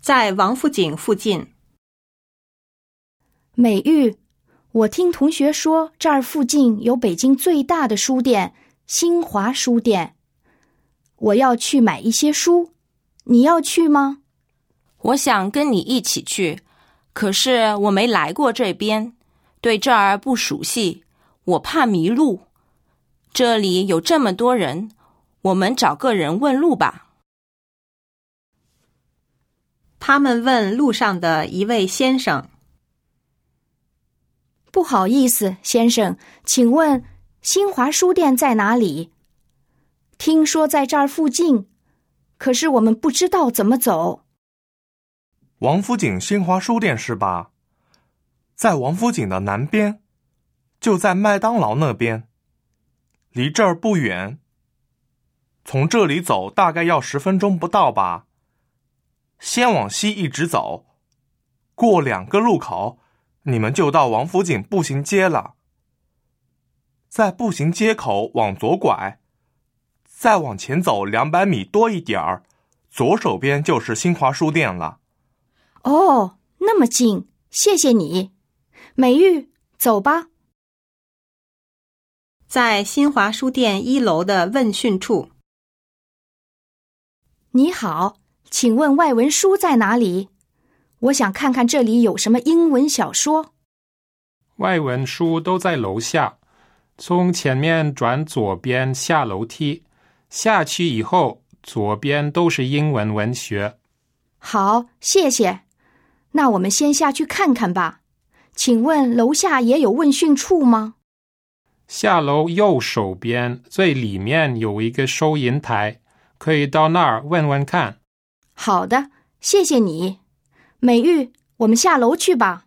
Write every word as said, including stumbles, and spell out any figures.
在王府井附近。 美玉，我听同学说这儿附近有北京最大的书店新华书店，我要去买一些书，你要去吗？ 我想跟你一起去，可是我没来过这边，对这儿不熟悉，我怕迷路。这里有这么多人，我们找个人问路吧。 他们问路上的一位先生： 不好意思，先生，请问新华书店在哪里？听说在这儿附近，可是我们不知道怎么走。 王府井新华书店是吧？在王府井的南边，就在麦当劳那边，离这儿不远。从这里走大概要十分钟不到吧。先往西一直走，过两个路口，你们就到王府井步行街了。在步行街口往左拐，再往前走两百米多一点儿，左手边就是新华书店了。 哦，那么近，谢谢你。美玉，走吧。 在新华书店一楼的问讯处。 你好，请问外文书在哪里？我想看看这里有什么英文小说。 外文书都在楼下，从前面转左边下楼梯，下去以后左边都是英文文学。 好，谢谢。那我们先下去看看吧。请问楼下也有问讯处吗？ 下楼右手边最里面有一个收银台，可以到那儿问问看。 好的，谢谢你。美玉，我们下楼去吧。